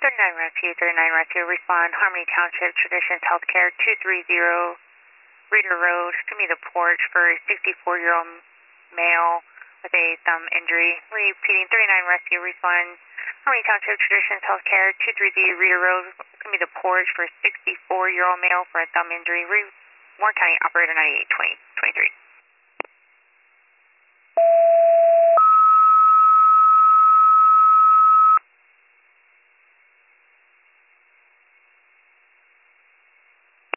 39 Rescue, respond Harmony Township Traditions Healthcare 230 Reader Road. Give me the porch for a 64-year-old male with a thumb injury. Repeating, 39 Rescue, respond Harmony Township Traditions Healthcare 230 Reader Road. Give me the porch for a 64-year-old male for a thumb injury. Warren County Operator 982023.